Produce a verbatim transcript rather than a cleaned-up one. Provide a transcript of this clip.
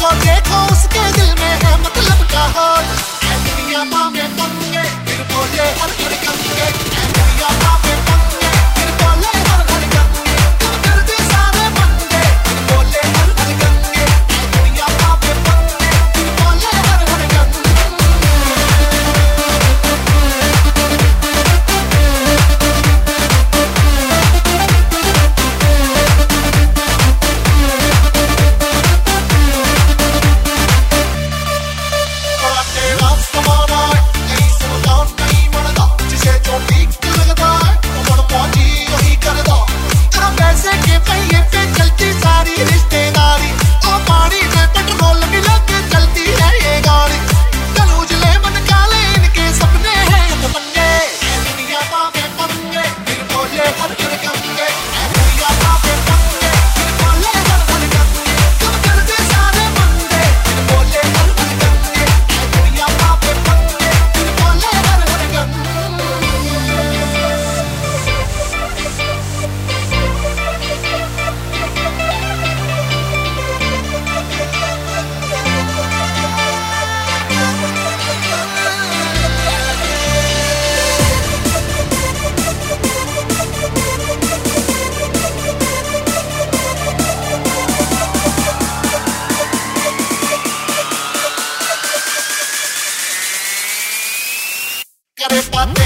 जिसको देखो उसके दिल में है मतलब का हाल। ऐ दुनिया मांगे पंगे फिर बोले हर हर गंगे, ऐ दुनिया मांगे पंगे फिर बोले हर हर गंगे, तुम कर दे सारे पंगे फिर बोले हर हर गंगे, ऐ दुनिया मांगे पंगे फिर बोले हर हर गंगे। But